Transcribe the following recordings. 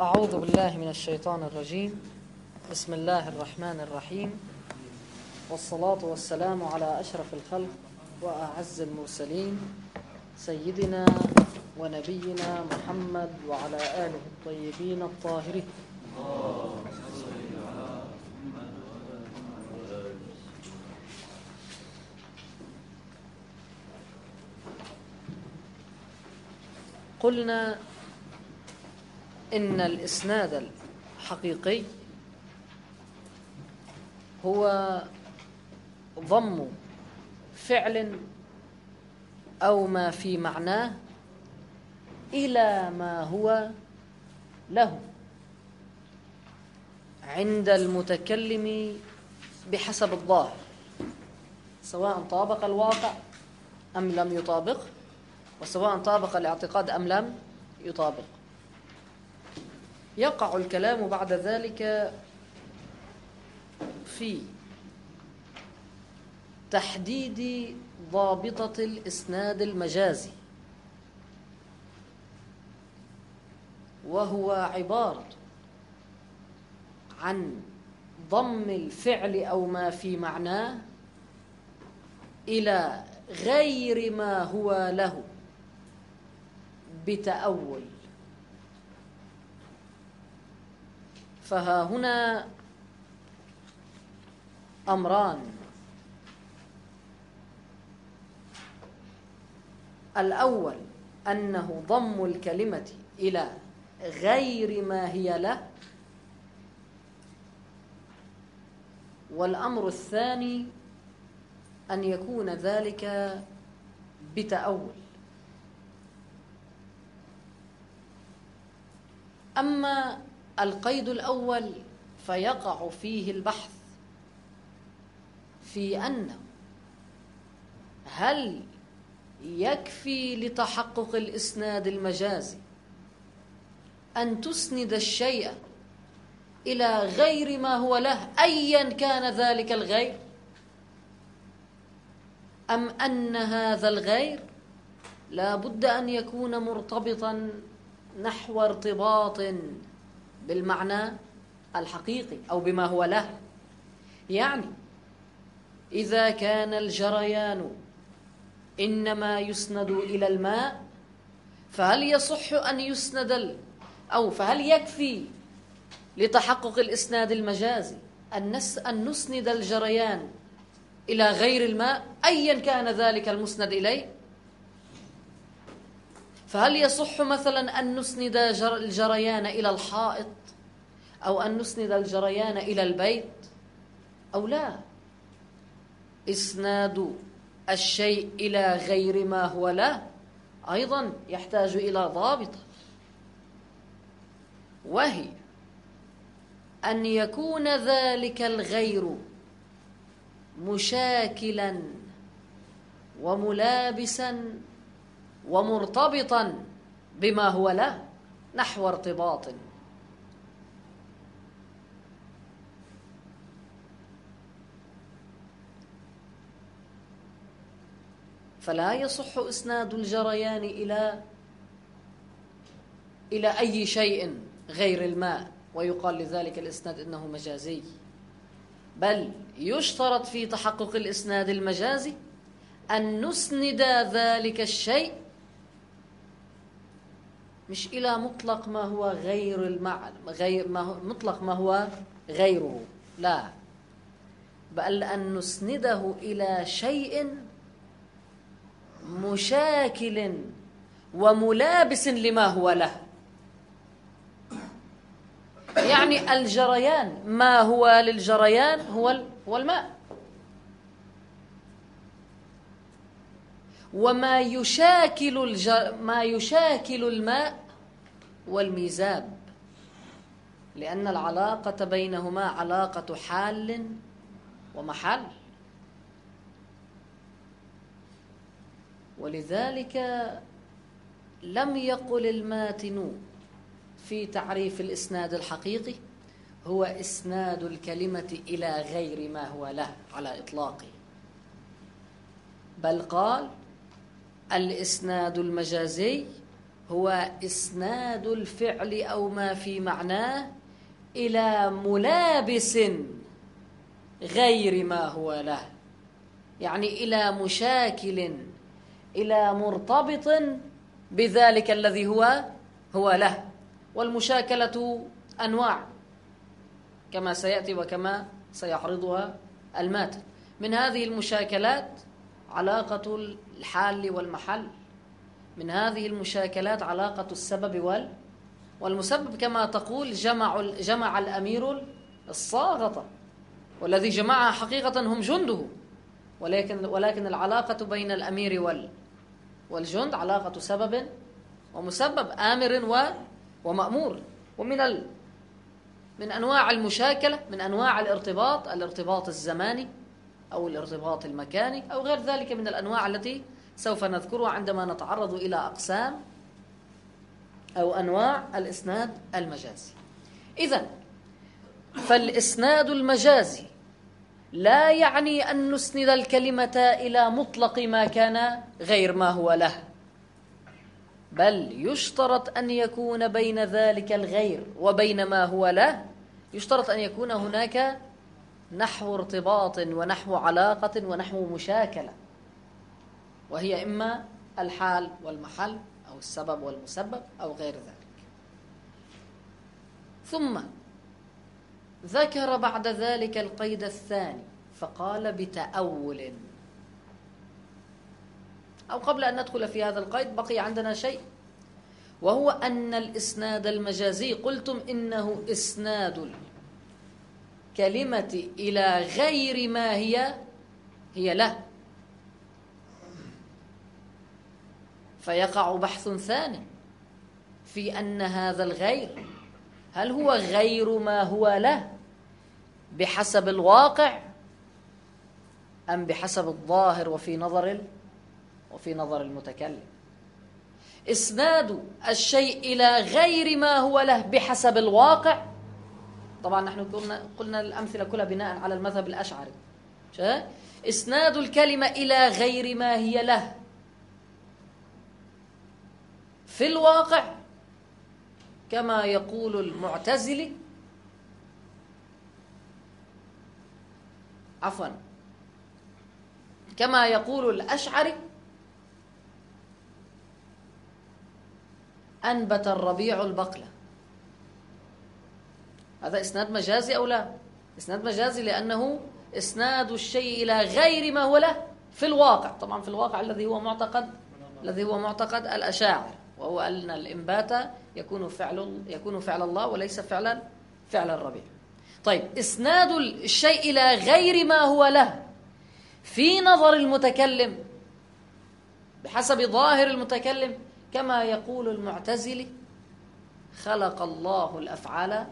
أعوذ بالله من الشيطان الرجيم. بسم الله الرحمن الرحيم، والصلاة والسلام على أشرف الخلق وأعز المرسلين سيدنا ونبينا محمد وعلى آله الطيبين الطاهرين. قلنا إن الإسناد الحقيقي هو ضم فعل أو ما في معناه إلى ما هو له عند المتكلم بحسب الظاهر، سواء طابق الواقع أم لم يطابقه، وسواء طابق الاعتقاد أم لم يطابق. يقع الكلام بعد ذلك في تحديد ضابطة الإسناد المجازي، وهو عبارة عن ضم الفعل أو ما في معناه إلى غير ما هو له بتأول. فها هنا أمران: الأول أنه ضم الكلمة إلى غير ما هي له، والأمر الثاني أن يكون ذلك بتأول. أما القيد الأول فيقع فيه البحث في أنه هل يكفي لتحقق الإسناد المجازي أن تسند الشيء إلى غير ما هو له أيا كان ذلك الغير، أم أن هذا الغير لا بد أن يكون مرتبطا نحو ارتباط بالمعنى الحقيقي أو بما هو له؟ يعني إذا كان الجريان إنما يسند إلى الماء، فهل يصح أن يسند فهل يكفي لتحقق الإسناد المجازي أن نسند الجريان إلى غير الماء أيا كان ذلك المسند إليه؟ فهل يصح مثلا أن نسند الجريان إلى الحائط، أو أن نسند الجريان إلى البيت، أو لا؟ إسناد الشيء إلى غير ما هو له أيضا يحتاج إلى ضابطة، وهي أن يكون ذلك الغير مشاكلا وملابسا ومرتبطا بما هو له نحو ارتباط. فلا يصح إسناد الجريان إلى أي شيء غير الماء ويقال لذلك الإسناد إنه مجازي، بل يشترط في تحقق الإسناد المجازي أن نسند ذلك الشيء مش إلى مطلق ما هو غير المعنى، مطلق ما هو غيره، لا، بل أن نسنده إلى شيء مشاكل وملابس لما هو له. يعني الجريان ما هو للجريان هو الماء، وما يشاكل الماء والميزاب، لأن العلاقة بينهما علاقة حال ومحل. ولذلك لم يقل الماتن في تعريف الإسناد الحقيقي هو إسناد الكلمة إلى غير ما هو له على إطلاقه، بل قال الإسناد المجازي هو إسناد الفعل أو ما في معناه إلى ملابس غير ما هو له، يعني إلى مشاكل، إلى مرتبط بذلك الذي هو له. والمشاكلة أنواع كما سيأتي وكما سيعرضها الماتن. من هذه المشاكلات علاقة الحال والمحل، من هذه المشاكلات علاقة السبب والمسبب، كما تقول جمع الأمير الصاغة، والذي جمعها حقيقة هم جنده، ولكن العلاقة بين الأمير والجند علاقة سبب ومسبب، آمر ومأمور. من أنواع المشاكلة، من أنواع الارتباط الزماني أو الارتباط المكاني أو غير ذلك من الأنواع التي سوف نذكرها عندما نتعرض إلى أقسام أو أنواع الإسناد المجازي. إذن فالإسناد المجازي لا يعني أن نسند الكلمة إلى مطلق ما كان غير ما هو له، بل يشترط أن يكون بين ذلك الغير وبين ما هو له، يشترط أن يكون هناك نحو ارتباط ونحو علاقة ونحو مشاكلة، وهي إما الحال والمحل أو السبب والمسبب أو غير ذلك. ثم ذكر بعد ذلك القيد الثاني فقال بتأول. أو قبل أن ندخل في هذا القيد بقي عندنا شيء، وهو أن الإسناد المجازي قلتم إنه إسناد الكلمة إلى غير ما هي له، فيقع بحث ثاني في أن هذا الغير هل هو غير ما هو له بحسب الواقع أم بحسب الظاهر وفي نظر المتكلم. إسناد الشيء إلى غير ما هو له بحسب الواقع، طبعا نحن قلنا الأمثلة كلها بناء على المذهب الأشعري. إسناد الكلمة إلى غير ما هي له في الواقع كما يقول المعتزلي، كما يقول الأشعري: أنبت الربيع البقلة. هذا إسناد مجازي أو لا؟ إسناد مجازي، لأنه إسناد الشيء إلى غير ما هو له في الواقع. طبعا في الواقع الذي هو معتقد الأشاعرة، وهو أن الإنبات يكون فعل الله وليس فعل الربيع. طيب، إسناد الشيء إلى غير ما هو له في نظر المتكلم بحسب ظاهر المتكلم كما يقول المعتزلي: خلق الله الأفعال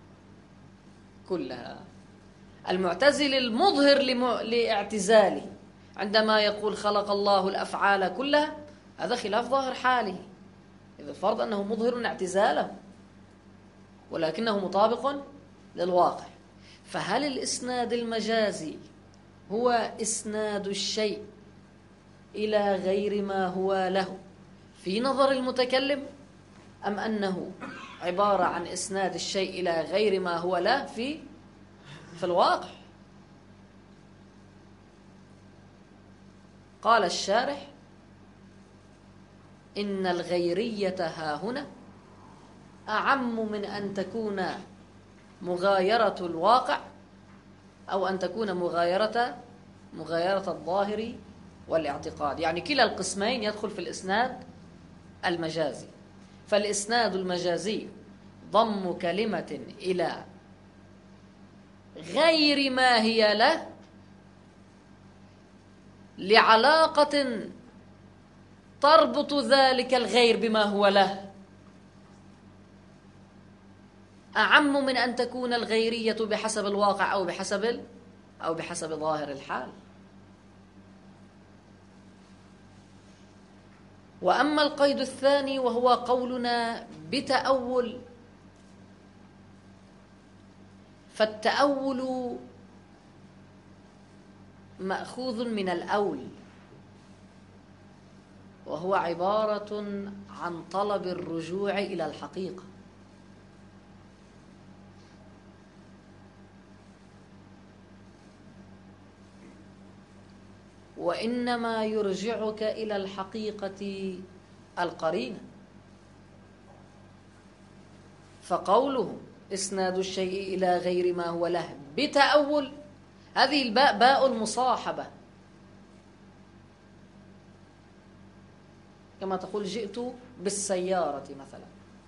كلها. المعتزلي المظهر لاعتزاله عندما يقول خلق الله الأفعال كلها، هذا خلاف ظاهر حاله، إذا الفرض أنه مظهر اعتزاله ولكنه مطابق للواقع. فهل الإسناد المجازي هو إسناد الشيء إلى غير ما هو له في نظر المتكلم، أم أنه عبارة عن إسناد الشيء إلى غير ما هو له في الواقع؟ قال الشارح: إن الغيرية هاهنا أعم من أن تكون مغايرة الواقع أو أن تكون مغايرة الظاهر والاعتقاد. يعني كلا القسمين يدخل في الإسناد المجازي. فالإسناد المجازي ضم كلمة إلى غير ما هي له لعلاقة تربط ذلك الغير بما هو له، أعم من أن تكون الغيرية بحسب الواقع أو بحسب ظاهر الحال. وأما القيد الثاني وهو قولنا بتأول، فالتأول مأخوذ من الأول، وهو عبارة عن طلب الرجوع إلى الحقيقة. وإنما يرجعك إلى الحقيقة القرينة. فقوله إسناد الشيء إلى غير ما هو له بتأول، هذه الباء باء المصاحبة، كما تقول جئت بالسيارة مثلا.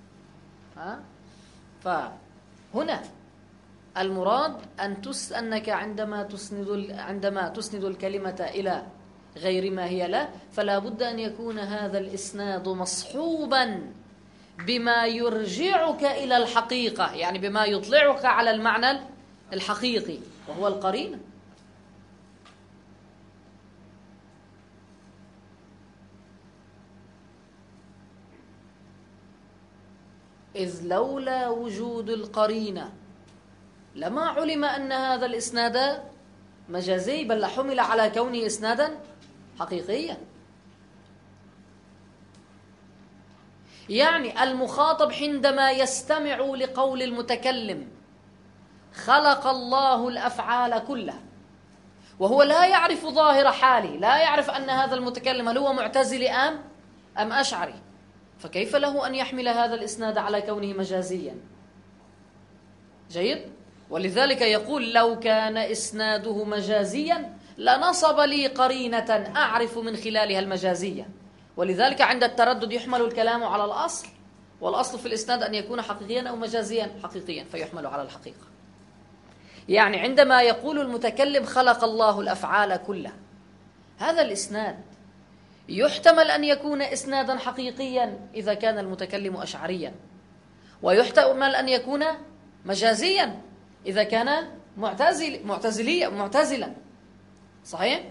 فهنا المراد أنك عندما تسند الكلمة إلى غير ما هي له، فلا بد أن يكون هذا الإسناد مصحوبا بما يرجعك إلى الحقيقة، يعني بما يطلعك على المعنى الحقيقي وهو القرينة. إذ لولا وجود القرينة لما علم أن هذا الإسناد مجازي، بل لحمل على كونه إسنادا حقيقيا. يعني المخاطب حينما يستمع لقول المتكلم خلق الله الأفعال كلها، وهو لا يعرف ظاهر حاله، لا يعرف أن هذا المتكلم هل هو معتزلي أم أشعري، فكيف له أن يحمل هذا الإسناد على كونه مجازيا؟ جيد؟ ولذلك يقول لو كان إسناده مجازيا لنصب لي قرينة أعرف من خلالها المجازية. ولذلك عند التردد يحمل الكلام على الأصل، والأصل في الإسناد أن يكون حقيقيا أو مجازيا، حقيقيا فيحمل على الحقيقة. يعني عندما يقول المتكلم خلق الله الأفعال كلها، هذا الإسناد يحتمل أن يكون إسنادا حقيقيا إذا كان المتكلم أشعريا، ويحتمل أن يكون مجازيا إذا كان معتزلا. صحيح؟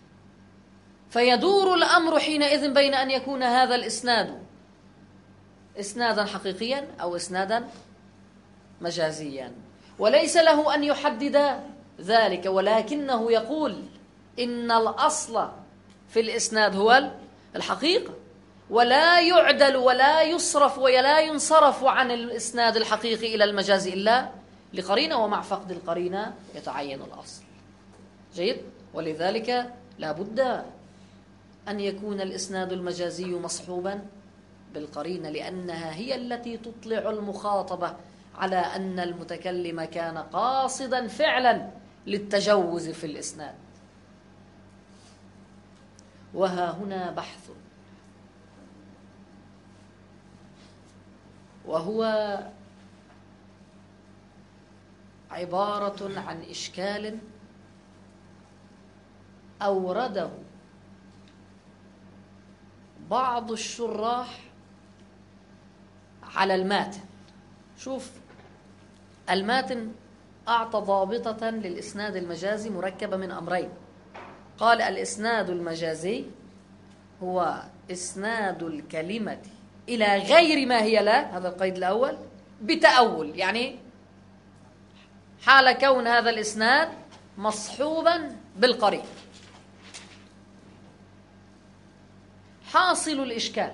فيدور الأمر حينئذ بين أن يكون هذا الإسناد إسنادا حقيقيا أو إسنادا مجازيا، وليس له أن يحدد ذلك، ولكنه يقول إن الأصل في الإسناد هو الحقيقة، ولا يعدل ولا يصرف ولا ينصرف عن الإسناد الحقيقي إلى المجاز إلا لقرينة، ومع فقد القرينة يتعين الأصل. جيد؟ ولذلك لا بد أن يكون الإسناد المجازي مصحوبا بالقرينة، لأنها هي التي تطلع المخاطبة على أن المتكلم كان قاصدا فعلا للتجوز في الإسناد. وها هنا بحث، وهو عبارة عن إشكال أورده بعض الشراح على الماتن. شوف، الماتن أعطى ضابطة للإسناد المجازي مركبة من أمرين. قال الإسناد المجازي هو إسناد الكلمة إلى غير ما هي له، هذا القيد الأول، بتأول، يعني حال كون هذا الإسناد مصحوبا بالقرين. حاصل الإشكال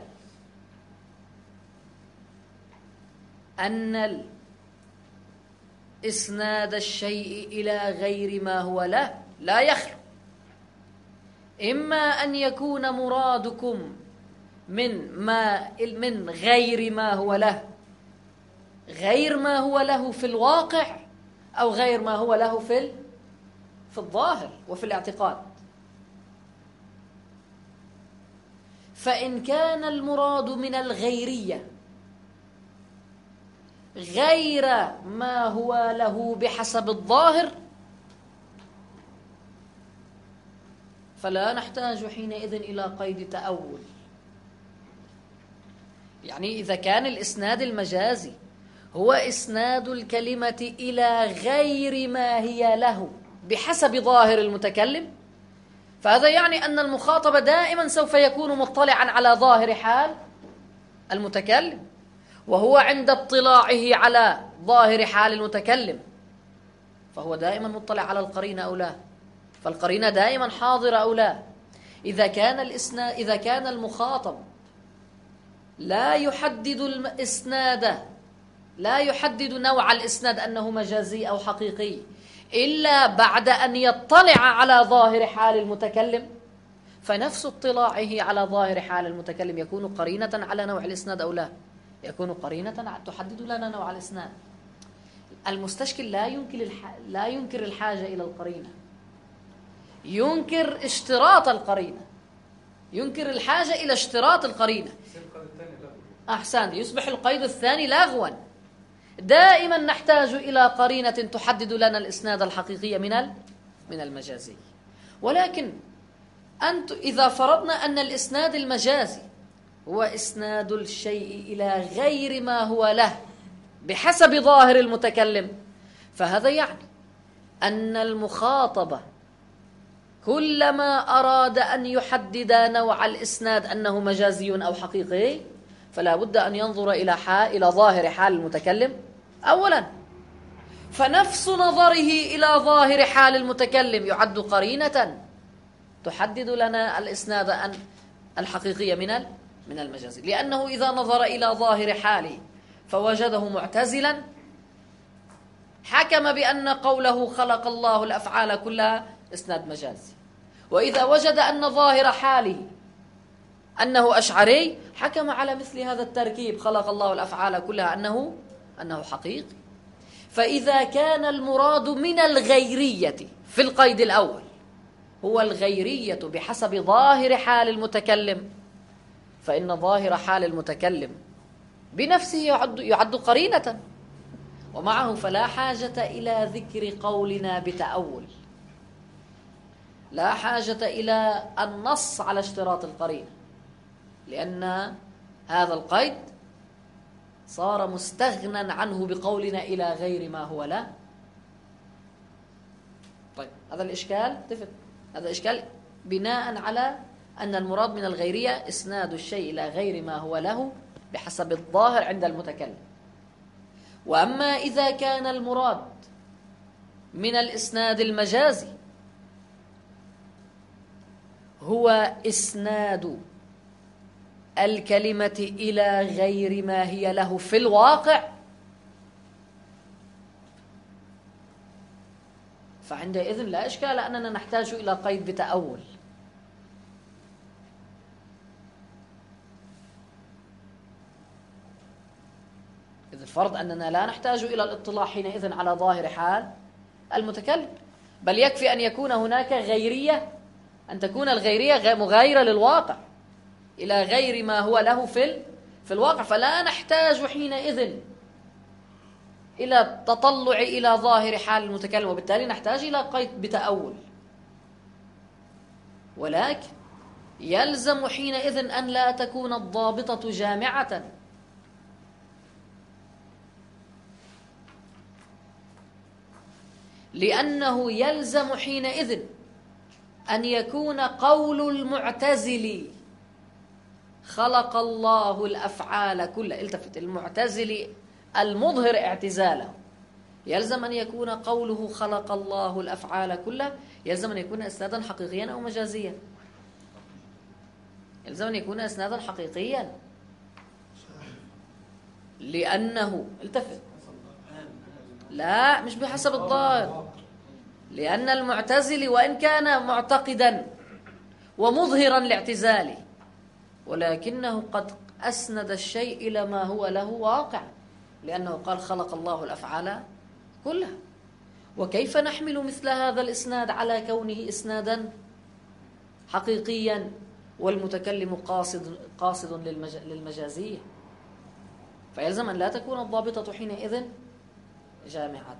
أن إسناد الشيء إلى غير ما هو له لا يخلو إما أن يكون مرادكم من غير ما هو له غير ما هو له في الواقع، أو غير ما هو له في الظاهر وفي الاعتقاد. فإن كان المراد من الغيرية غير ما هو له بحسب الظاهر، فلا نحتاج حينئذ إلى قيد تأول. يعني إذا كان الإسناد المجازي هو إسناد الكلمة إلى غير ما هي له بحسب ظاهر المتكلم، فهذا يعني أن المخاطب دائما سوف يكون مطلعا على ظاهر حال المتكلم، وهو عند اطلاعه على ظاهر حال المتكلم فهو دائما مطلع على القرينة أو لا، فالقرينة دائما حاضرة أو لا. إذا كان المخاطب لا يحدد الإسناد، لا يحدد نوع الإسناد أنه مجازي أو حقيقي إلا بعد أن يطلع على ظاهر حال المتكلم، فنفس اطلاعه على ظاهر حال المتكلم يكون قرينة على نوع الإسناد أو لا؟ يكون قرينة تحدد لنا نوع الإسناد. المستشكل لا ينكر الحاجة إلى القرينة، ينكر اشتراط القرينة، ينكر الحاجة إلى اشتراط القرينة. أحسن، يصبح القيد الثاني لغوا. دائما نحتاج إلى قرينة تحدد لنا الإسناد الحقيقي من المجازي. ولكن إذا فرضنا أن الإسناد المجازي هو إسناد الشيء إلى غير ما هو له بحسب ظاهر المتكلم، فهذا يعني أن المخاطب كلما أراد أن يحدد نوع الإسناد أنه مجازي أو حقيقي فلا بد أن ينظر إلى ظاهر حال المتكلم أولا، فنفس نظره إلى ظاهر حال المتكلم يعد قرينة تحدد لنا الإسناد الحقيقي من المجازي، لأنه إذا نظر إلى ظاهر حاله فوجده معتزلا حكم بأن قوله خلق الله الأفعال كلها إسناد مجازي، وإذا وجد أن ظاهر حاله أنه أشعري حكم على مثل هذا التركيب خلق الله الأفعال كلها أنه حقيقي. فإذا كان المراد من الغيرية في القيد الأول هو الغيرية بحسب ظاهر حال المتكلم، فإن ظاهر حال المتكلم بنفسه يعد قرينة، ومعه فلا حاجة إلى ذكر قولنا بتأول، لا حاجة إلى النص على اشتراط القرينة، لأن هذا القيد صار مستغنى عنه بقولنا إلى غير ما هو له. طيب هذا الإشكال هذا إشكال بناء على أن المراد من الغيرية إسناد الشيء إلى غير ما هو له بحسب الظاهر عند المتكلم. وأما إذا كان المراد من الإسناد المجازي هو إسناد الكلمة إلى غير ما هي له في الواقع، فعندئذ لا إشكال أننا نحتاج إلى قيد بتأول. إذ الفرض أننا لا نحتاج إلى الاطلاع حينئذ على ظاهر حال المتكلم، بل يكفي أن يكون هناك غيرية، أن تكون الغيرية مغايرة للواقع إلى غير ما هو له في الواقع، فلا نحتاج حينئذ إلى التطلع إلى ظاهر حال المتكلم، وبالتالي نحتاج إلى قيد بتأول. ولكن يلزم حينئذ أن لا تكون الضابطة جامعة، لأنه يلزم حينئذ أن يكون قول المعتزل خلق الله الأفعال كلها، التفت، المعتزل المظهر اعتزاله، يلزم أن يكون قوله خلق الله الأفعال كلها يلزم أن يكون إسنادا حقيقيا أو مجازيا، يلزم أن يكون إسنادا حقيقيا، لأنه التفت، لا مش بحسب الظاهر، لأن المعتزل وإن كان معتقدا ومظهرا لاعتزاله ولكنه قد أسند الشيء إلى ما هو له واقع، لأنه قال خلق الله الأفعال كلها. وكيف نحمل مثل هذا الإسناد على كونه إسنادا حقيقيا والمتكلم قاصد للمجازية؟ فيلزم أن لا تكون الضابطة حينئذ جامعة.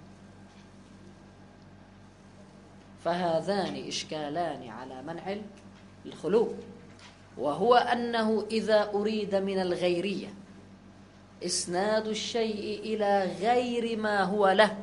فهذان إشكالان على منع الخلو، وهو أنه إذا أريد من الغيرية إسناد الشيء إلى غير ما هو له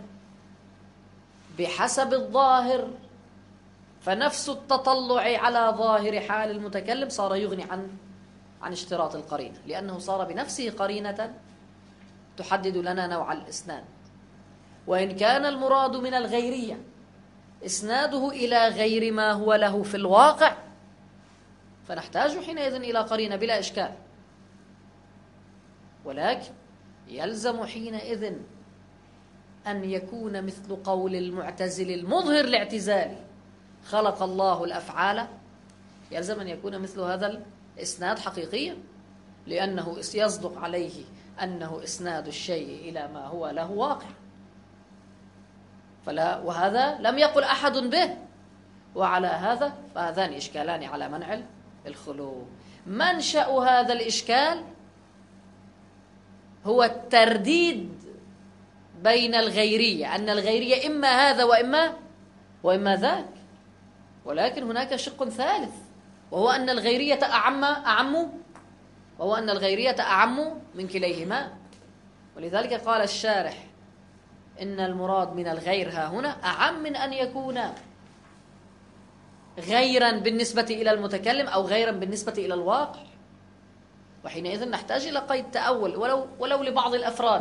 بحسب الظاهر، فنفس التطلع على ظاهر حال المتكلم صار يغني عن اشتراط القرينة، لأنه صار بنفسه قرينة تحدد لنا نوع الإسناد. وإن كان المراد من الغيرية إسناده إلى غير ما هو له في الواقع فنحتاج حينئذ إلى قرينة بلا إشكال، ولكن يلزم حينئذ أن يكون مثل قول المعتزل المظهر الاعتزال خلق الله الأفعال، يلزم أن يكون مثل هذا الإسناد حقيقيا، لأنه يصدق عليه أنه إسناد الشيء إلى ما هو له واقع، وهذا لم يقل أحد به. وعلى هذا فهذان إشكالان على منع الخلو. منشأ هذا الإشكال هو الترديد بين الغيرية، أن الغيرية إما هذا وإما ذاك، ولكن هناك شق ثالث، وهو أن الغيرية أعم من كليهما. ولذلك قال الشارح إن المراد من الغير ها هنا أعم من أن يكون غيرا بالنسبة إلى المتكلم أو غيرا بالنسبة إلى الواقع، وحينئذ نحتاج إلى قيد تأول ولو لبعض الأفراد.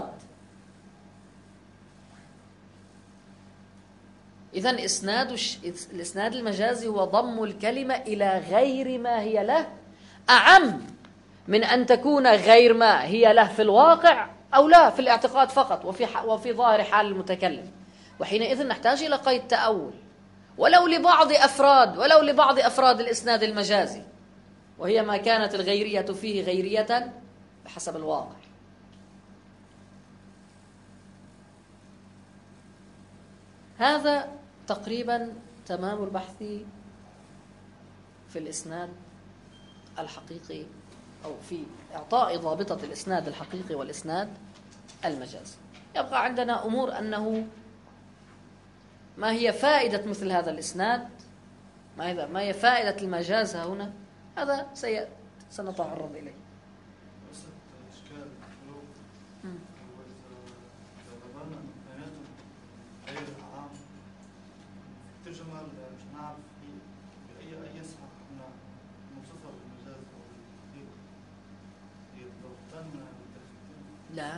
إذن الإسناد المجازي هو ضم الكلمة إلى غير ما هي له، أعم من أن تكون غير ما هي له في الواقع أو لا في الاعتقاد فقط وفي ظاهر حال المتكلم. وحينئذ نحتاج إلى قيد تأول ولو لبعض أفراد الإسناد المجازي، وهي ما كانت الغيرية فيه غيرية بحسب الواقع. هذا تقريبا تمام البحث في الإسناد الحقيقي، أو في إعطاء ضابطة الإسناد الحقيقي والإسناد المجازي. يبقى عندنا أمور أنه ما هي فائدة مثل هذا الإسناد، ما هي فائدة المجاز هنا، هذا سنتعرض إليه. لا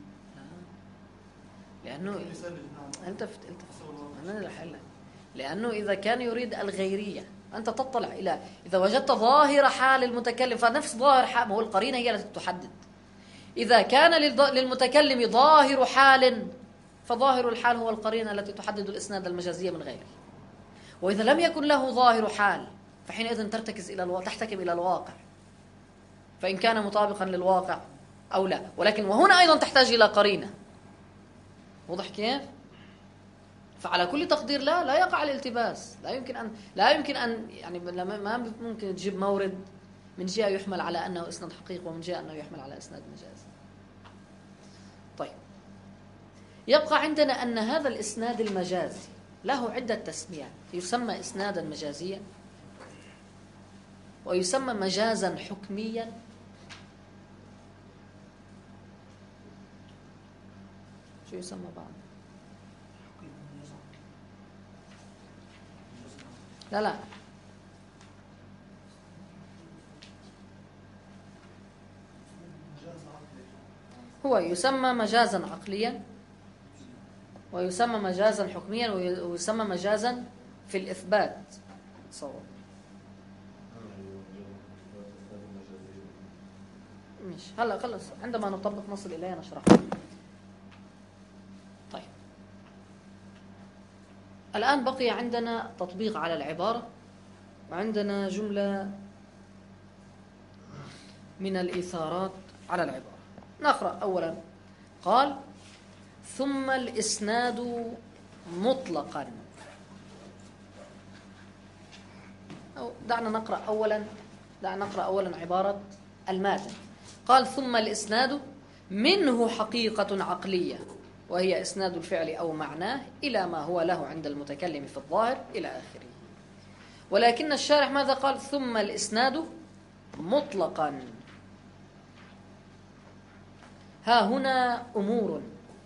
لأنه التفت أنا الحل، لأنه إذا كان يريد الغيرية أنت تطلع إلى إذا وجدت ظاهر حال المتكلم فنفس ظاهر حال، ما هو القرينة هي التي تحدد. إذا كان للمتكلم ظاهر حال فظاهر الحال هو القرينة التي تحدد الإسناد المجازية من غيره. وإذا لم يكن له ظاهر حال فحينئذ تحتكم إلى الواقع، فإن كان مطابقا للواقع أو لا. ولكن وهنا أيضا تحتاج إلى قرينة. واضح كيف؟ فعلى كل تقدير لا يقع الالتباس. لا يمكن أن يعني ما ممكن تجيب مورد من جهة يحمل على أنه إسناد حقيقي ومن جهة أنه يحمل على إسناد مجازي. طيب، يبقى عندنا أن هذا الإسناد المجازي له عدة تسميات. يسمى إسنادا مجازيا، ويسمى مجازا حكميا، شو يسمى بعد؟ لا هو يسمى مجازا عقليا، ويسمى مجازا حكميا، ويسمى مجازا في الإثبات. صور مش هلا خلص، عندما نطبق نصل إليه نشرحه. طيب، الآن بقي عندنا تطبيق على العبارة، وعندنا جملة من الإثارات على العبارة. نقرأ أولا. قال: ثم الإسناد مطلقا. دعنا نقرأ أولا عبارة الماتن. قال: ثم الإسناد منه حقيقة عقلية، وهي إسناد الفعل أو معناه إلى ما هو له عند المتكلم في الظاهر إلى آخره. ولكن الشارح ماذا قال؟ ثم الإسناد مطلقا. ها هنا أمور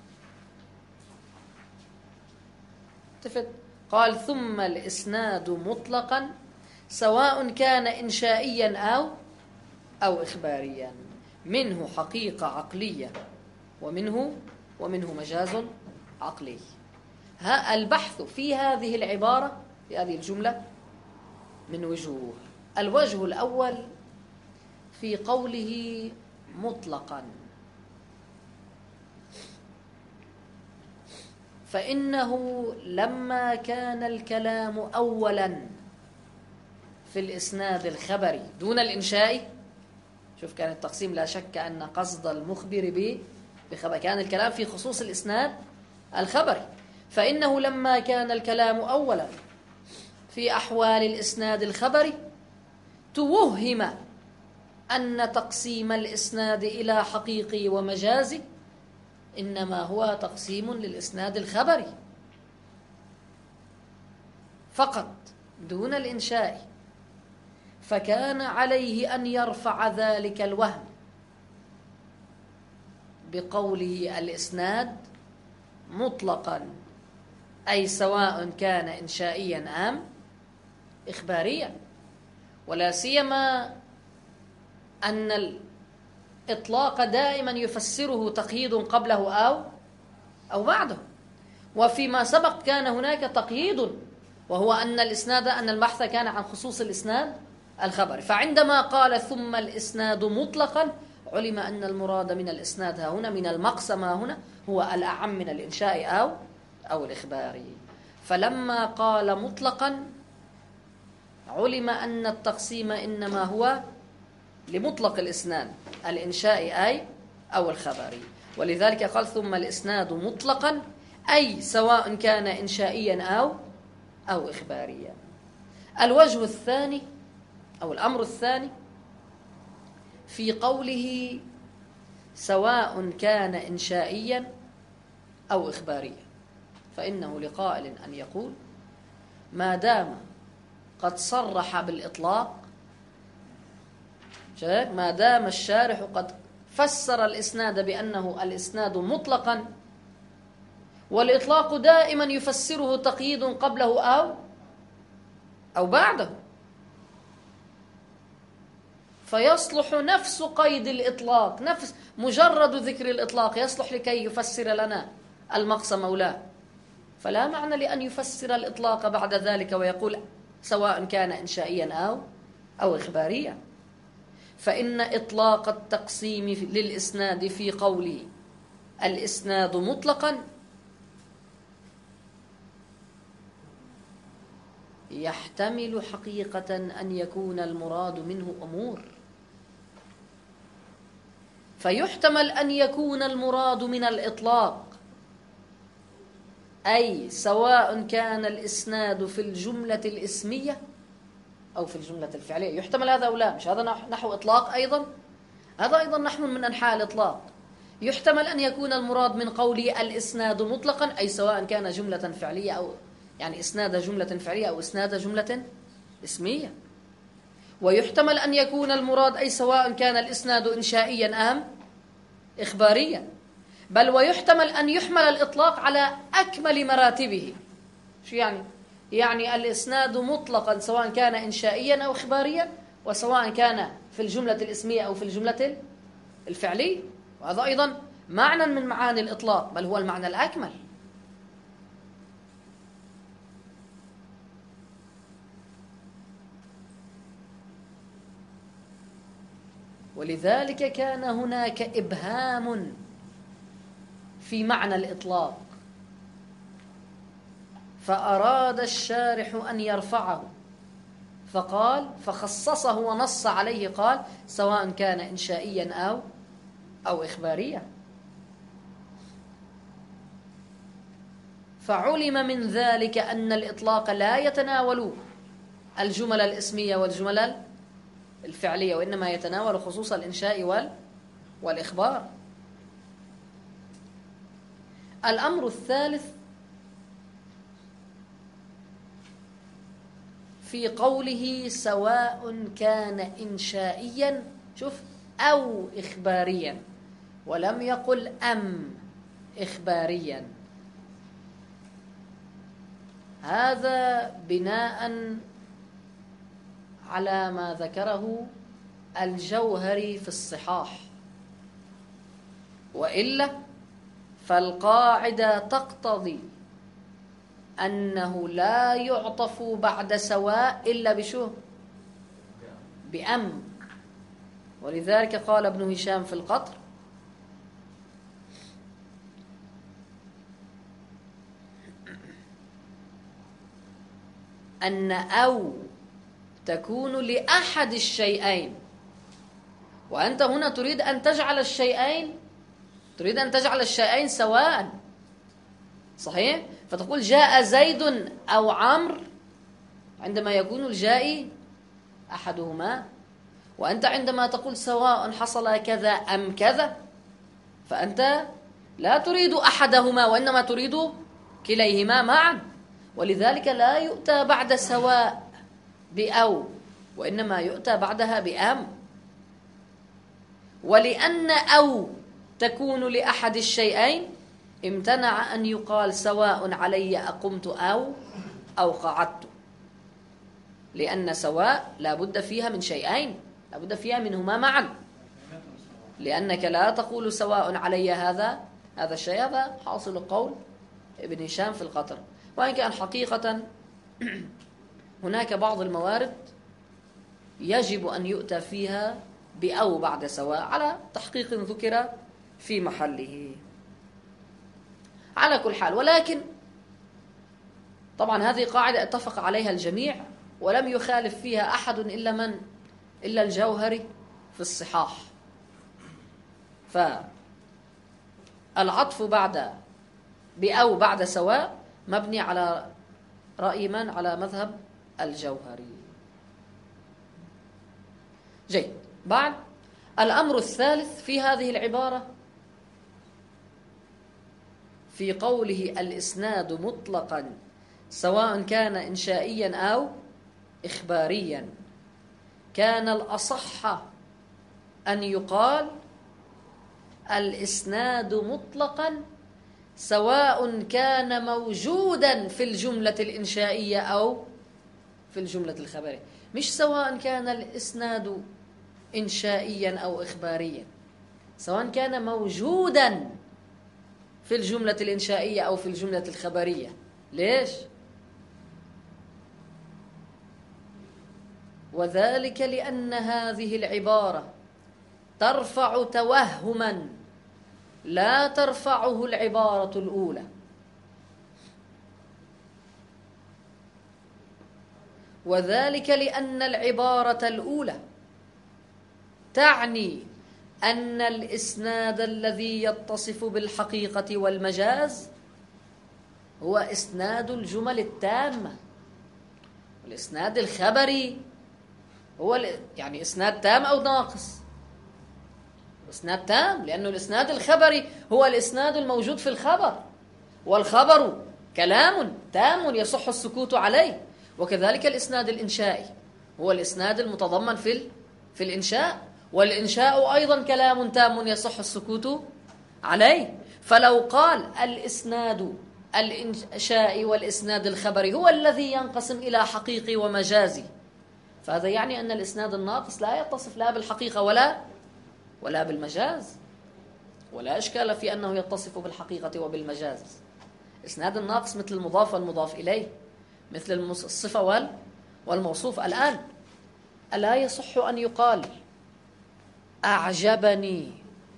تفت. قال: ثم الإسناد مطلقا سواء كان إنشائيا أو إخباريا، منه حقيقة عقلية ومنه مجاز عقلي. البحث في هذه العبارة، في هذه الجملة، من وجوه. الوجه الأول في قوله مطلقا، فإنه لما كان الكلام أولا في الإسناد الخبري دون الإنشائي، شوف كان التقسيم لا شك أن قصد المخبر به بخبر، كان الكلام في خصوص الإسناد الخبري، فإنه لما كان الكلام أولا في أحوال الإسناد الخبري توهم أن تقسيم الإسناد إلى حقيقي ومجازي إنما هو تقسيم للإسناد الخبري فقط دون الإنشاء، فكان عليه أن يرفع ذلك الوهم بقوله الإسناد مطلقا، أي سواء كان إنشائيا أم إخباريا، ولا سيما أن الإطلاق دائما يفسره تقييد قبله أو بعده، وفيما سبق كان هناك تقييد وهو أن البحث كان عن خصوص الإسناد الخبري، فعندما قال ثم الإسناد مطلقا علم أن المراد من الإسناد هنا من المقسم هنا هو الأعم من الإنشاء أو الإخباري، فلما قال مطلقا علم أن التقسيم إنما هو لمطلق الإسناد الإنشاء أو الخبري، ولذلك قال ثم الإسناد مطلقا أي سواء كان إنشائيا أو إخباريا. الوجه الثاني أو الأمر الثاني في قوله سواء كان إنشائيا أو إخباريا، فإنه لقائل أن يقول ما دام قد صرح بالإطلاق، ما دام الشارح قد فسر الإسناد بأنه الإسناد مطلقا، والإطلاق دائما يفسره تقييد قبله أو بعده، فيصلح نفس قيد الإطلاق، نفس مجرد ذكر الإطلاق يصلح لكي يفسر لنا المقسم أو لا، فلا معنى لأن يفسر الإطلاق بعد ذلك ويقول سواء كان إنشائيا أو إخباريا، فإن إطلاق التقسيم للإسناد في قوله الإسناد مطلقا يحتمل حقيقة أن يكون المراد منه أمور، فيحتمل أن يكون المراد من الإطلاق أي سواء كان الإسناد في الجملة الإسمية أو في الجملة الفعلية، يحتمل هذا أو لا، مش هذا نحو إطلاق أيضا، هذا أيضا نحو من أنحاء الإطلاق، يحتمل أن يكون المراد من قوله الإسناد مطلقا أي سواء كان جملة فعلية أو يعني إسناد جملة فعلية أو إسناد جملة اسمية، ويحتمل أن يكون المراد أي سواء كان الإسناد إنشائيا أم إخباريا، بل ويحتمل أن يحمل الإطلاق على أكمل مراتبه. شو يعني الإسناد مطلقا سواء كان إنشائيا أو إخباريا، وسواء كان في الجملة الإسمية أو في الجملة الفعلية، وهذا أيضا معنى من معاني الإطلاق، بل هو المعنى الأكمل. ولذلك كان هناك إبهام في معنى الإطلاق، فأراد الشارح أن يرفعه فقال فخصصه ونص عليه، قال سواء كان إنشائيا أو إخباريا، فعلم من ذلك أن الإطلاق لا يتناول الجمل الإسمية والجمل الفعلية، وإنما يتناول خصوص الإنشاء والإخبار. الأمر الثالث في قوله سواء كان إنشائيا، شوف أو إخباريا، ولم يقل أم إخباريا، هذا بناء على ما ذكره الجوهري في الصحاح، وإلا فالقاعدة تقتضي أنه لا يعطف بعد سواء إلا بأم. ولذلك قال ابن هشام في القطر: أن أو تكون لأحد الشيئين، وأنت هنا تريد أن تجعل الشيئين سواء، صحيح؟ فتقول جاء زيد أو عمرو عندما يكون الجائي أحدهما، وأنت عندما تقول سواء حصل كذا أم كذا فأنت لا تريد أحدهما وإنما تريد كليهما معا. ولذلك لا يؤتى بعد سواء بأو، وإنما يؤتى بعدها بأم. ولأن أو تكون لأحد الشيئين امتنع أن يقال سواء علي أقمت أو قعدت، لأن سواء لا بد فيها من شيئين، لا بد فيها منهما معا، لأنك لا تقول سواء علي هذا الشيء. هذا حاصل قول ابن هشام في القطر. وإن كان حقيقة هناك بعض الموارد يجب أن يؤتى فيها بأو بعد سواء على تحقيق ذكر في محله. على كل حال، ولكن طبعا هذه قاعدة اتفق عليها الجميع ولم يخالف فيها أحد إلا الجوهري في الصحاح. فالعطف بأو بعد سواء مبني على رأي من؟ على مذهب الجوهري. جيد. بعد الأمر الثالث في هذه العبارة في قوله الإسناد مطلقا سواء كان إنشائيا أو إخباريا، كان الأصح أن يقال الإسناد مطلقا سواء كان موجودا في الجملة الإنشائية أو في الجملة الخبرية، مش سواء كان الإسناد إنشائيا أو إخباريا، سواء كان موجودا في الجملة الإنشائية أو في الجملة الخبرية. ليش؟ وذلك لأن هذه العبارة ترفع توهما لا ترفعه العبارة الأولى. وذلك لأن العبارة الأولى تعني أن الإسناد الذي يتصف بالحقيقة والمجاز هو إسناد الجمل التامة، والإسناد الخبري هو يعني إسناد تام أو ناقص. إسناد تام لأنه الإسناد الخبري هو الإسناد الموجود في الخبر، والخبر كلام تام يصح السكوت عليه. وكذلك الإسناد الإنشائي هو الإسناد المتضمن في الإنشاء، والإنشاء أيضا كلام تام يصح السكوت عليه. فلو قال الإسناد الإنشائي والإسناد الخبري هو الذي ينقسم إلى حقيقي ومجازي، فهذا يعني أن الإسناد الناقص لا يتصف لا بالحقيقة ولا بالمجاز، ولا إشكال في أنه يتصف بالحقيقة وبالمجاز. إسناد الناقص مثل المضاف والمضاف إليه، مثل الصفة والموصوف. الآن ألا يصح أن يقال أعجبني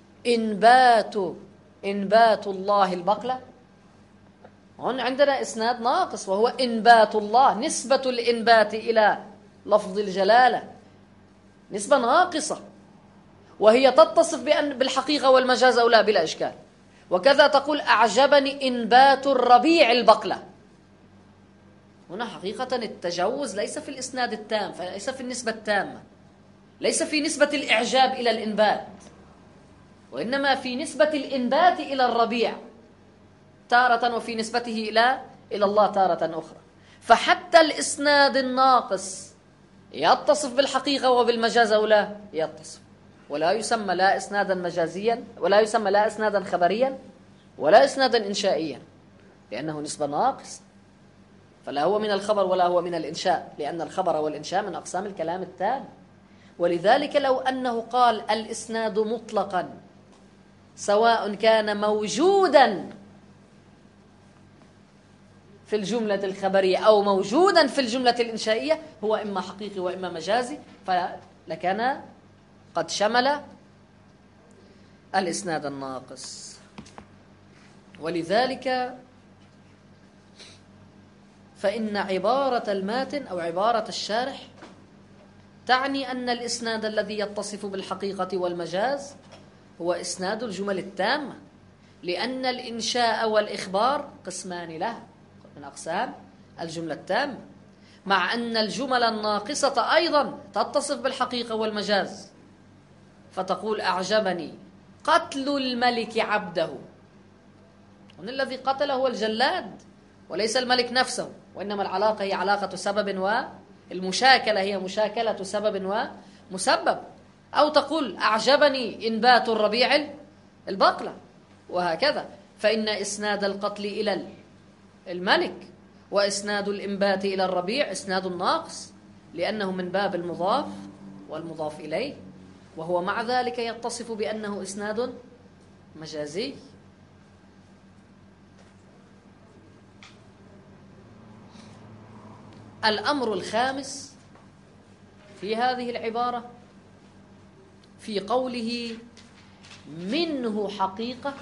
إنبات الله البقلة؟ هون عندنا إسناد ناقص وهو إنبات الله، نسبة الإنبات إلى لفظ الجلالة نسبة ناقصة، وهي تتصف بالحقيقة والمجاز أو لا بلا إشكال. وكذا تقول أعجبني إنبات الربيع البقلة، هنا حقيقة التجوز ليس في الإسناد التام، فليس في النسبة التامة، ليس في نسبة الإعجاب إلى الإنبات، وإنما في نسبة الإنبات إلى الربيع تارة، وفي نسبته إلى الله تارة أخرى. فحتى الإسناد الناقص يتصف بالحقيقة وبالمجاز أو لا يتصف، ولا يسمى لا إسنادا مجازيا، ولا يسمى لا إسنادا خبريا ولا إسنادا إنشائيا، لأنه نسبة ناقص، فلا هو من الخبر ولا هو من الإنشاء، لأن الخبر والإنشاء من أقسام الكلام التام. ولذلك لو أنه قال الإسناد مطلقا سواء كان موجودا في الجملة الخبرية أو موجودا في الجملة الإنشائية، هو إما حقيقي وإما مجازي، فلا لكان قد شمل الإسناد الناقص. ولذلك فإن عبارة الماتن أو عبارة الشارح تعني أن الإسناد الذي يتصف بالحقيقة والمجاز هو إسناد الجمل التامة، لأن الإنشاء والإخبار قسمان له من أقسام الجملة التامة، مع أن الجمل الناقصة أيضا تتصف بالحقيقة والمجاز، فتقول أعجبني قتل الملك عبده. هنا الذي قتله هو الجلاد وليس الملك نفسه، وإنما العلاقة هي علاقة سبب والمشاكلة هي مشاكلة سبب ومسبب. أو تقول أعجبني إنبات الربيع البقلة، وهكذا. فإن إسناد القتل إلى الملك وإسناد الإنبات إلى الربيع إسناد ناقص، لأنه من باب المضاف والمضاف إليه، وهو مع ذلك يتصف بأنه إسناد مجازي. الأمر الخامس في هذه العبارة في قوله منه حقيقة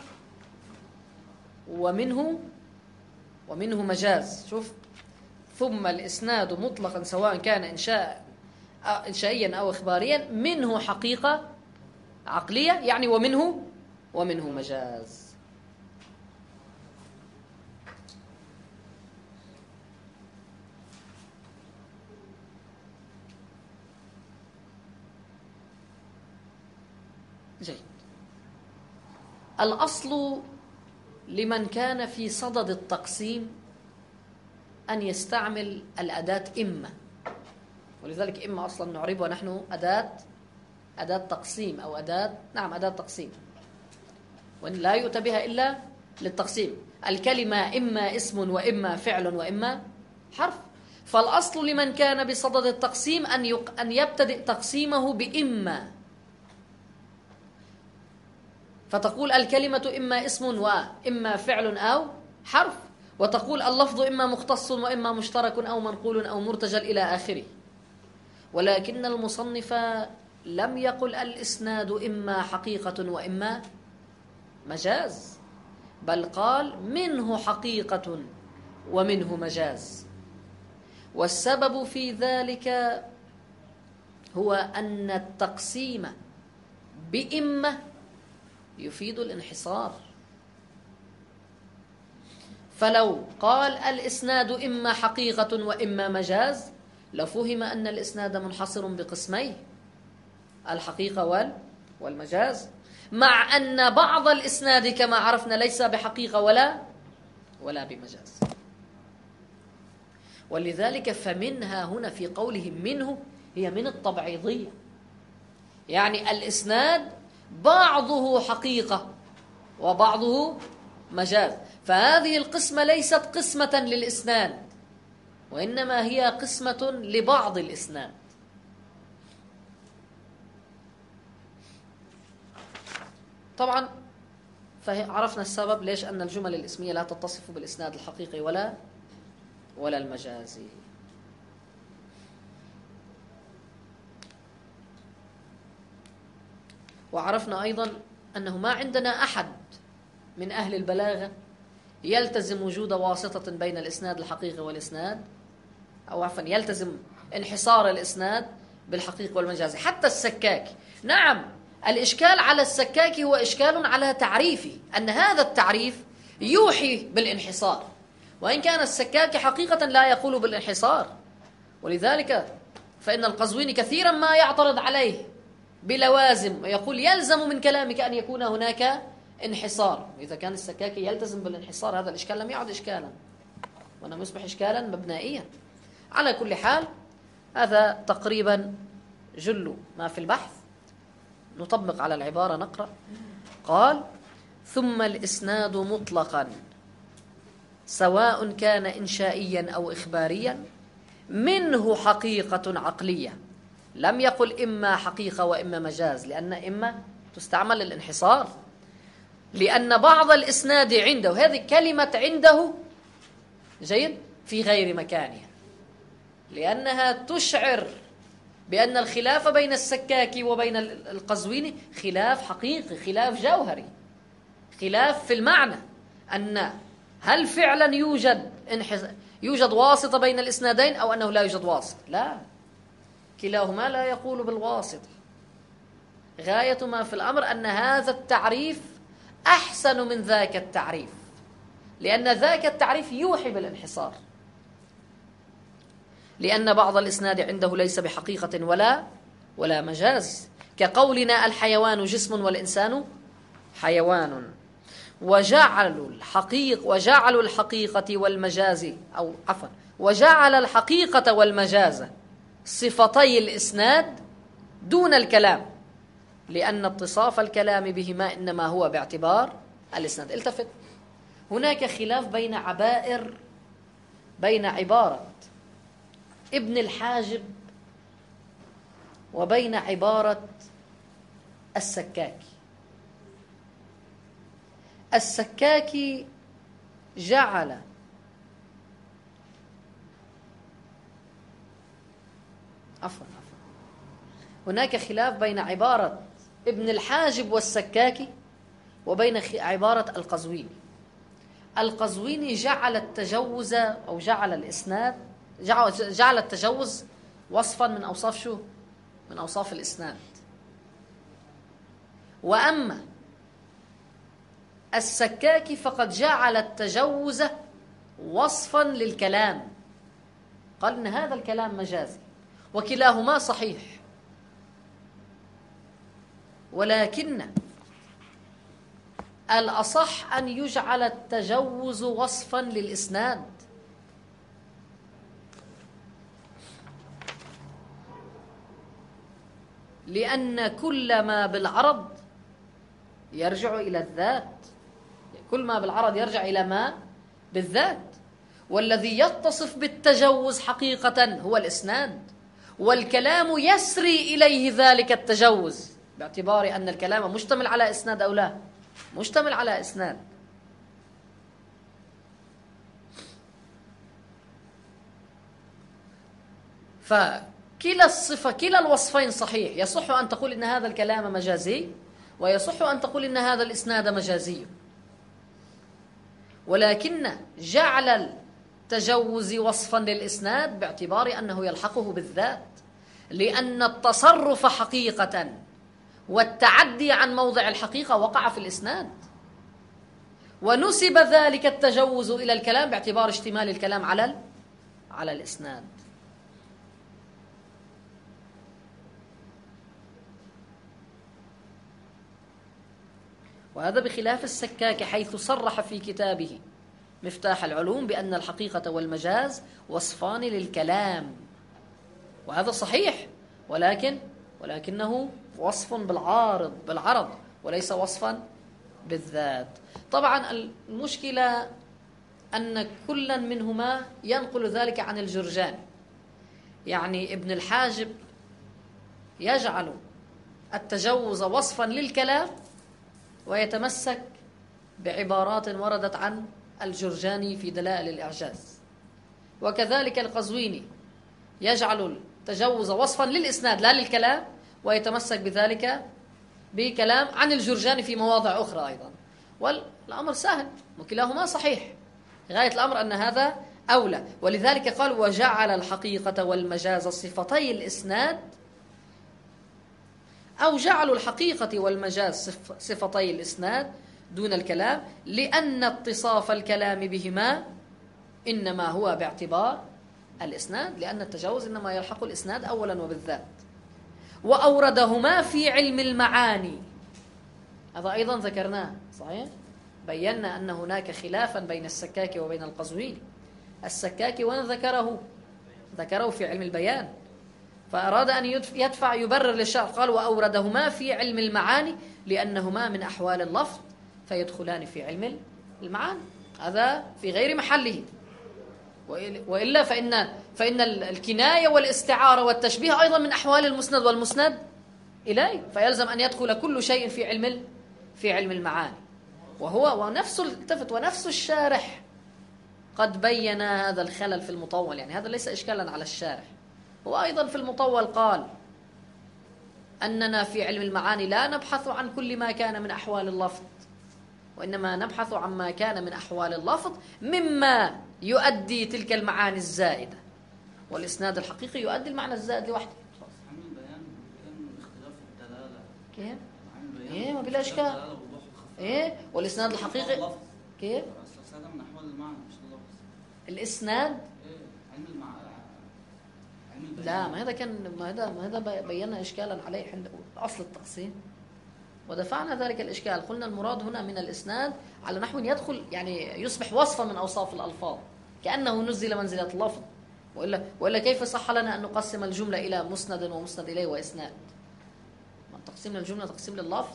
ومنه مجاز. شوف، ثم الإسناد مطلقا سواء كان إنشائيا أو إخباريا، منه حقيقة عقلية، يعني ومنه مجاز. جيد. الأصل لمن كان في صدد التقسيم أن يستعمل الأداة إما، ولذلك إما أصلا نعربها نحن أداة تقسيم أو أداة تقسيم، وإن لا يؤتى بها إلا للتقسيم. الكلمة إما اسم وإما فعل وإما حرف، فالأصل لمن كان بصدد التقسيم أن يبتدئ تقسيمه بإما، فتقول الكلمة إما اسم وإما فعل أو حرف، وتقول اللفظ إما مختص وإما مشترك أو منقول أو مرتجل إلى آخره. ولكن المصنف لم يقل الإسناد إما حقيقة وإما مجاز، بل قال منه حقيقة ومنه مجاز. والسبب في ذلك هو أن التقسيم بإما يفيد الانحصار. فلو قال الإسناد إما حقيقة وإما مجاز لفهم أن الإسناد منحصر بقسميه، الحقيقة والمجاز، مع أن بعض الإسناد كما عرفنا ليس بحقيقة ولا بمجاز. ولذلك فمنها هنا في قوله منه هي من التبعيضية، يعني الإسناد بعضه حقيقة وبعضه مجاز، فهذه القسمة ليست قسمة للإسناد، وإنما هي قسمة لبعض الإسناد. طبعا فعرفنا السبب ليش أن الجمل الإسمية لا تتصف بالإسناد الحقيقي ولا المجازي. وعرفنا أيضا أنه ما عندنا أحد من أهل البلاغة يلتزم وجود واسطة بين الإسناد الحقيقي والإسناد، أو عفوا يلتزم انحصار الإسناد بالحقيقي والمجازي، حتى السكاكي. نعم، الإشكال على السكاكي هو إشكال على تعريفه، أن هذا التعريف يوحي بالانحصار، وإن كان السكاكي حقيقة لا يقول بالانحصار. ولذلك فإن القزويني كثيرا ما يعترض عليه بلوازم ويقول يلزم من كلامك أن يكون هناك انحصار. إذا كان السكاكي يلتزم بالانحصار هذا الإشكال لم يعد إشكالا، وأنه يصبح إشكالا مبنائيا. على كل حال هذا تقريبا جل ما في البحث. نطبق على العبارة نقرأ. قال ثم الإسناد مطلقا سواء كان إنشائيا أو إخباريا منه حقيقة عقلية. لم يقل إما حقيقة وإما مجاز، لأن إما تستعمل للانحصار، لأن بعض الإسناد عنده، هذه كلمة عنده جيد في غير مكانها، لأنها تشعر بأن الخلاف بين السكاكي وبين القزويني خلاف حقيقي، خلاف جوهري، خلاف في المعنى، أن هل فعلا يوجد واسطة بين الإسنادين أو أنه لا يوجد واسطة؟ لا، كلاهما لا يقول بالواسطة. غاية ما في الأمر أن هذا التعريف أحسن من ذاك التعريف، لأن ذاك التعريف يوحي بالانحصار، لأن بعض الإسناد عنده ليس بحقيقة ولا مجاز، كقولنا الحيوان جسم والإنسان حيوان. وجعل الحقيقة والمجاز، أو عفوا، وجعل الحقيقة والمجاز صفتي الإسناد دون الكلام، لأن اتصاف الكلام بهما إنما هو باعتبار الإسناد. التفت، هناك خلاف بين عبارة ابن الحاجب وبين عبارة السكاكي. السكاكي جعل هناك خلاف بين عبارة ابن الحاجب والسكاكي وبين عبارة القزويني. القزويني جعل التجوز أو جعل الإسناد، جعل التجوز وصفا من أوصاف من أوصاف الإسناد. وأما السكاكي فقد جعل التجوز وصفا للكلام، قال إن هذا الكلام مجازي، وكلاهما صحيح، ولكن الأصح أن يجعل التجوز وصفا للإسناد، لأن كل ما بالعرض يرجع إلى الذات، كل ما بالعرض يرجع إلى ما بالذات، والذي يتصف بالتجوز حقيقة هو الإسناد، والكلام يسري إليه ذلك التجوز باعتبار أن الكلام مشتمل على إسناد أو لا مشتمل على إسناد. كلا الوصفين صحيح، يصح أن تقول إن هذا الكلام مجازي، ويصح أن تقول إن هذا الإسناد مجازي، ولكن جعل التجوز وصفا للإسناد باعتبار أنه يلحقه بالذات، لأن التصرف حقيقة والتعدي عن موضع الحقيقة وقع في الإسناد، ونسب ذلك التجوز إلى الكلام باعتبار اشتمال الكلام على الإسناد. وهذا بخلاف السكاك، حيث صرح في كتابه مفتاح العلوم بأن الحقيقة والمجاز وصفان للكلام، وهذا صحيح، ولكنه وصف بالعرض وليس وصفا بالذات. طبعا المشكلة أن كلا منهما ينقل ذلك عن الجرجاني، يعني ابن الحاجب يجعل التجوز وصفا للكلام ويتمسك بعبارات وردت عن الجرجاني في دلائل الإعجاز، وكذلك القزويني يجعل التجوز وصفا للإسناد لا للكلام ويتمسك بذلك بكلام عن الجرجاني في مواضع أخرى أيضا، والأمر سهل وكلاهما صحيح. غاية الأمر أن هذا أولى، ولذلك قال وجعل الحقيقة والمجاز صفتي الإسناد، أو جعلوا الحقيقة والمجاز صفتي الإسناد دون الكلام، لأن اتصاف الكلام بهما إنما هو باعتبار الإسناد، لأن التجوز إنما يلحق الإسناد أولا وبالذات. وأوردهما في علم المعاني، هذا أيضا ذكرناه صحيح، بينا أن هناك خلافا بين السكاك وبين القزويني. السكاك وين ذكره في علم البيان، فأراد أن يبرر للشرع، قال وأوردهما في علم المعاني لأنهما من أحوال اللفظ فيدخلان في علم المعاني، هذا في غير محله. وإلا فإن الكناية والاستعارة والتشبيه أيضا من أحوال المسند والمسند إليه، فيلزم أن يدخل كل شيء في علم المعاني. ونفس الشارح قد بين هذا الخلل في المطول، يعني هذا ليس إشكالا على الشارح، هو أيضا في المطول قال أننا في علم المعاني لا نبحث عن كل ما كان من أحوال اللفظ، وإنما نبحث عما كان من أحوال اللفظ مما يؤدي تلك المعاني الزائدة، والإسناد الحقيقي يؤدي المعنى الزائد لوحده. عن البيان كان اختلاف الدلالة. كيف؟ إيه ما بلا إشكال. إيه والإسناد الحقيقي كيف؟ هذا من أحوال المعنى مش اللفظ. الإسناد إيه علم المعنى. لا، ما هذا بينا إشكالا عليه عند أصل التقسيم، ودفعنا ذلك الإشكال. قلنا المراد هنا من الإسناد على نحو يدخل يعني يصبح وصفا من أوصاف الألفاظ، كأنه نزل منزلة اللفظ، وإلا كيف صح لنا أن نقسم الجملة إلى مسند ومسند إليه وإسناد؟ ما تقسيم الجملة تقسيم لللفظ.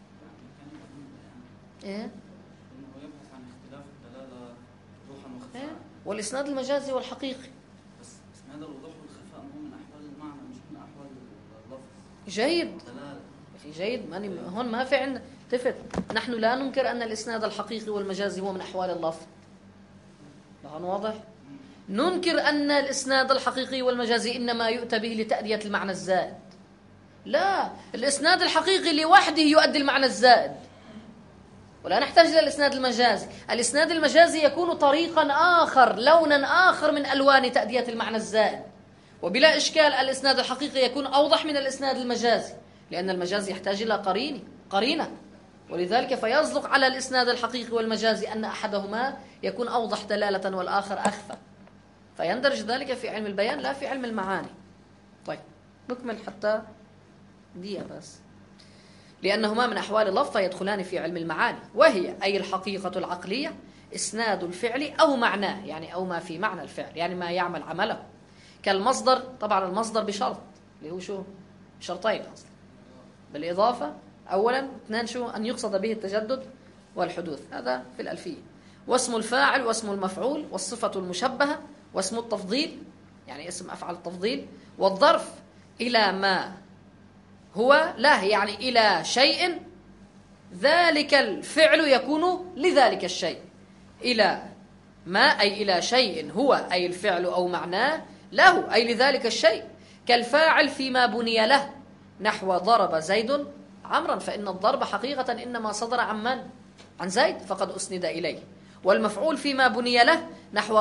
إيه؟ إنه يبحث عن اختلاف الدلالة وضوحا وخفاء. إيه؟ والإسناد المجازي والحقيقي. بس هذا الوضوح والخفاء هو من أحوال المعنى مش من أحوال اللفظ. جيد. دلالة. في جيد. هون ما في عندنا تفت. نحن لا ننكر أن الإسناد الحقيقي والمجازي هو من أحوال اللفظ. هون واضح؟ ننكر أن الإسناد الحقيقي والمجازي إنما يؤتى به لتأدية المعنى الزائد. لا، الإسناد الحقيقي لوحده يؤدي المعنى الزائد، ولا نحتاج إلى الإسناد المجازي. الإسناد المجازي يكون طريقا آخر، لونا آخر من ألوان تأدية المعنى الزائد، وبلا إشكال الإسناد الحقيقي يكون أوضح من الإسناد المجازي، لأن المجازي يحتاج إلى قرينة، ولذلك فيصدق على الإسناد الحقيقي والمجازي أن أحدهما يكون أوضح دلالة والآخر أخفى، فيندرج ذلك في علم البيان لا في علم المعاني. طيب نكمل حتى دي بس. لأنهما من أحوال اللفظ يدخلان في علم المعاني، وهي أي الحقيقة العقلية إسناد الفعل أو معناه، يعني أو ما في معنى الفعل، يعني ما يعمل عمله، كالمصدر. طبعا المصدر بشرط، اللي هو شو؟ شرطين أصلا، بالإضافة أولا، اثنان شو؟ أن يقصد به التجدد والحدوث، هذا في الألفية. واسم الفاعل واسم المفعول والصفة المشبهة واسم التفضيل، يعني اسم أفعل التفضيل، والظرف إلى ما هو له، يعني إلى شيء ذلك الفعل يكون لذلك الشيء. إلى ما أي إلى شيء هو أي الفعل أو معناه له أي لذلك الشيء، كالفاعل فيما بني له، نحو ضرب زيد عمرا، فإن الضرب حقيقة إنما صدر عن من؟ عن زيد، فقد أسند إليه. والمفعول فيما بني له، نحو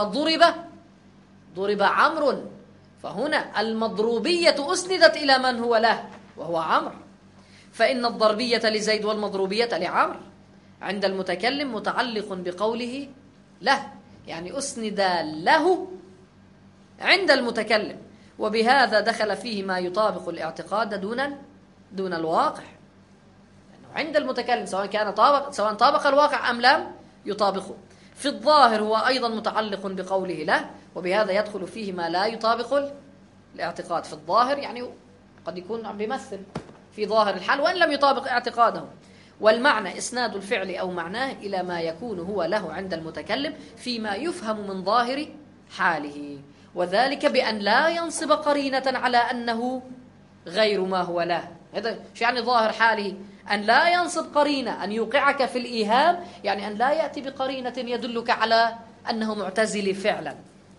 ضرب عمرو، فهنا المضروبية أسندت إلى من هو له وهو عمرو، فإن الضربية لزيد والمضروبية لعمرو عند المتكلم متعلق بقوله له، يعني أسند له عند المتكلم، وبهذا دخل فيه ما يطابق الاعتقاد دون الواقع، يعني عند المتكلم سواء طابق الواقع أم لم يطابقه. في الظاهر هو أيضا متعلق بقوله له، وبهذا يدخل فيه ما لا يطابق الاعتقاد. في الظاهر يعني قد يكون عم بيمثل في ظاهر الحال وإن لم يطابق اعتقاده. والمعنى إسناد الفعل أو معناه إلى ما يكون هو له عند المتكلم فيما يفهم من ظاهر حاله، وذلك بأن لا ينصب قرينة على أنه غير ما هو له. هذا شو يعني ظاهر حاله؟ أن لا ينصب قرينة، أن يوقعك في الإيهام، يعني أن لا يأتي بقرينة يدلك على أنه معتزلي فعلا،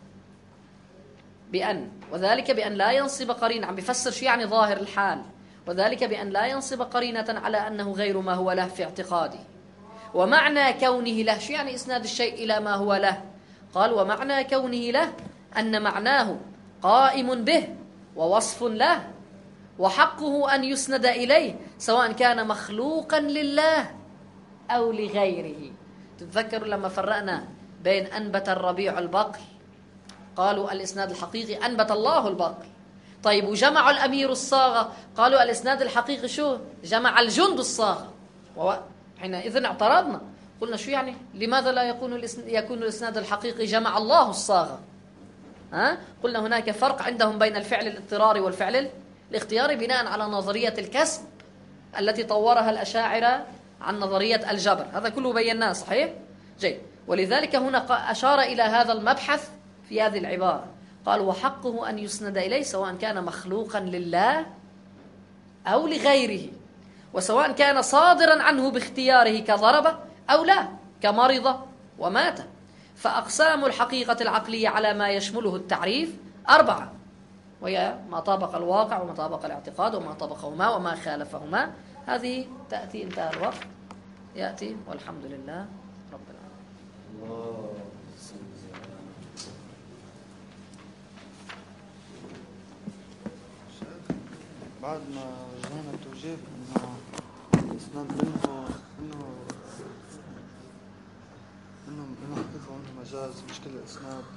وذلك بأن لا ينصب قرينة. عم بيفسر شو يعني ظاهر الحال، وذلك بأن لا ينصب قرينة على أنه غير ما هو له في اعتقاده. ومعنى كونه له، شو يعني إسناد الشيء إلى ما هو له؟ قال ومعنى كونه له أن معناه قائم به ووصف له، وحقه أن يسند إليه سواء كان مخلوقا لله أو لغيره. تتذكروا لما فرقنا بين أنبت الربيع البقل، قالوا الإسناد الحقيقي أنبت الله البقل. طيب وجمع الأمير الصاغة، قالوا الإسناد الحقيقي شو؟ جمع الجند الصاغة. حينئذ اعترضنا، قلنا شو يعني؟ لماذا لا يكون الإسناد الحقيقي جمع الله الصاغة؟ قلنا هناك فرق عندهم بين الفعل الاضطراري والفعل الاختياري بناء على نظرية الكسب التي طورها الأشاعرة عن نظرية الجبر. هذا كله بيناه صحيح؟ جيد. ولذلك هنا أشار إلى هذا المبحث في هذه العبارة، قال وحقه أن يسند إليه سواء كان مخلوقا لله أو لغيره، وسواء كان صادرا عنه باختياره كضرب أو لا، كمرض ومات. فأقسام الحقيقة العقلية على ما يشمله التعريف 4: وهي ما طابق الواقع وما طابق الاعتقاد وما طابقهما وما خالفهما. هذه تأتي، انتهى الوقت، يأتي والحمد لله رب العالمين. بعد ما جانا التوجيه انه الاسناد انه حقيقة انه مجاز، مش كل الاسناد